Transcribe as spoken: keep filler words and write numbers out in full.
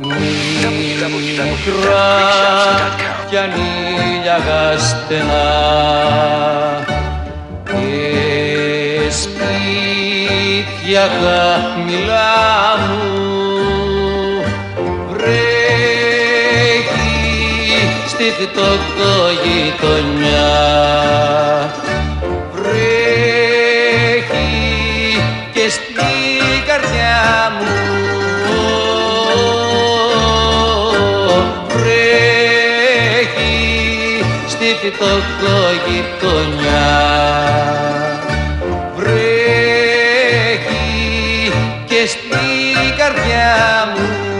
Μικρά κι ανήλια στενά και σπίτια χαμηλά μου βρέχει στη φτωχογειτονιά, βρέχει και στην καρδιά μου, στη φτωχογειτονιά, βρέχει και στην καρδιά μου.